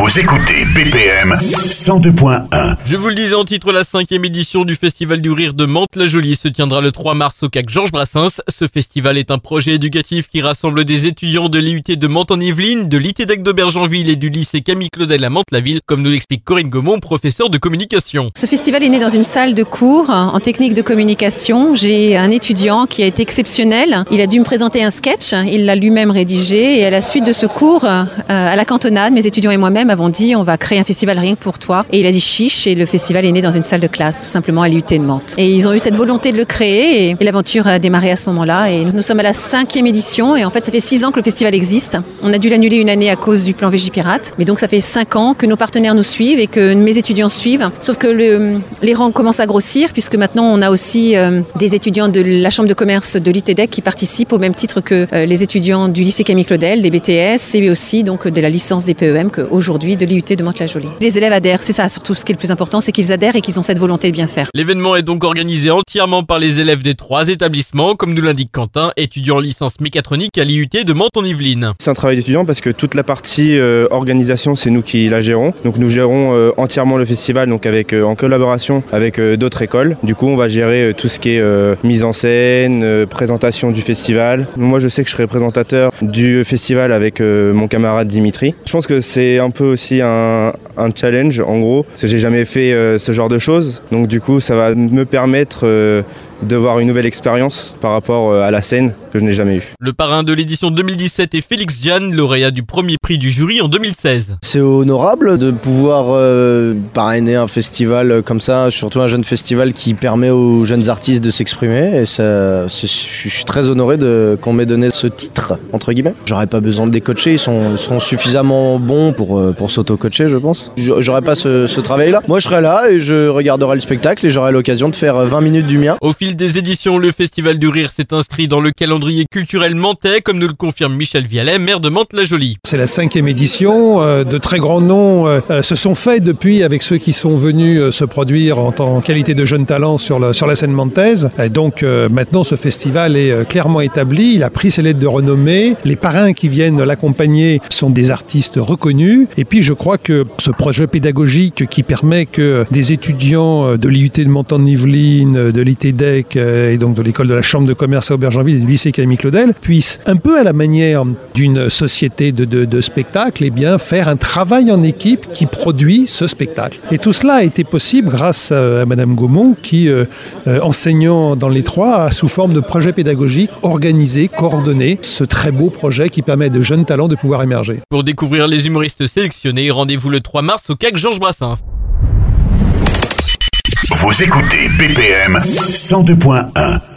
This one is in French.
Vous écoutez BPM 102.1. Je vous le disais en titre, la 5e édition du Festival du Rire de Mantes-la-Jolie se tiendra le 3 mars au CAC Georges Brassens. Ce festival est un projet éducatif qui rassemble des étudiants de l'IUT de Mantes-en-Yvelines, de l'ITDEC d'Aubergenville et du lycée Camille Claudel à Mantes-la-Ville, comme nous l'explique Corinne Gaumont, professeure de communication. Ce festival est né dans une salle de cours en technique de communication. J'ai un étudiant qui a été exceptionnel. Il a dû me présenter un sketch, il l'a lui-même rédigé et à la suite de ce cours, à la cantonade, mes étudiants et moi-même avons dit on va créer un festival rien que pour toi. Et il a dit chiche et le festival est né dans une salle de classe, tout simplement à l'IUT de Mantes. Et ils ont eu cette volonté de le créer et l'aventure a démarré à ce moment-là. Et nous sommes à la 5e édition et en fait ça fait 6 ans que le festival existe. On a dû l'annuler une année à cause du plan Végipirate. Mais donc ça fait 5 ans que nos partenaires nous suivent et que mes étudiants suivent. Sauf que les rangs commencent à grossir puisque maintenant on a aussi des étudiants de la chambre de commerce de l'ITDEC qui participent au même titre que les étudiants du lycée Camille Claudel, des BTS et aussi donc de la licence des PEM qu'aujourd'hui de l'IUT de Mantes-la-Jolie. Les élèves adhèrent, c'est ça surtout ce qui est le plus important, c'est qu'ils adhèrent et qu'ils ont cette volonté de bien faire. L'événement est donc organisé entièrement par les élèves des 3 établissements, comme nous l'indique Quentin, étudiant en licence mécatronique à l'IUT de Mantes-en-Yvelines. C'est un travail d'étudiant parce que toute la partie organisation, c'est nous qui la gérons. Donc nous gérons entièrement le festival donc en collaboration avec d'autres écoles. Du coup, on va gérer tout ce qui est mise en scène, présentation du festival. Moi, je sais que je serai présentateur du festival avec mon camarade Dimitri. Je pense que c'est un peu aussi un challenge en gros, parce que j'ai jamais fait ce genre de choses. Donc du coup, ça va me permettre de voir une nouvelle expérience par rapport à la scène que je n'ai jamais eue. Le parrain de l'édition 2017 est Félix Jeanne, lauréat du premier prix du jury en 2016. C'est honorable de pouvoir parrainer un festival comme ça, surtout un jeune festival qui permet aux jeunes artistes de s'exprimer. Et je suis très honoré qu'on m'ait donné ce titre, entre guillemets. J'aurais pas besoin de les coacher, ils sont suffisamment bons pour s'auto-coacher, je pense. J'aurais pas ce travail-là. Moi, je serais là et je regarderai le spectacle et j'aurai l'occasion de faire 20 minutes du mien. Au fil des éditions, le Festival du Rire s'est inscrit dans le calendrier culturel mantais, comme nous le confirme Michel Vialet, maire de Mantes-la-Jolie. C'est la 5e édition. De très grands noms se sont faits depuis avec ceux qui sont venus se produire en qualité de jeunes talents sur la scène mantaise. Et donc maintenant, ce festival est clairement établi. Il a pris ses lettres de renommée. Les parrains qui viennent l'accompagner sont des artistes reconnus. Et puis, je crois que ce projet pédagogique qui permet que des étudiants de l'IUT de Mantes-en-Yvelines, de l'ITDEC et donc de l'école de la chambre de commerce à Aubergenville et du lycée Camille Claudel puissent, un peu à la manière d'une société de spectacle, faire un travail en équipe qui produit ce spectacle. Et tout cela a été possible grâce à Madame Gaumont qui, enseignant dans les 3, a sous forme de projet pédagogique organisé, coordonné, ce très beau projet qui permet à de jeunes talents de pouvoir émerger. Pour découvrir les humoristes sélectionnés, rendez-vous le 3 mars au CAC Georges Brassens. Vous écoutez BPM 102.1.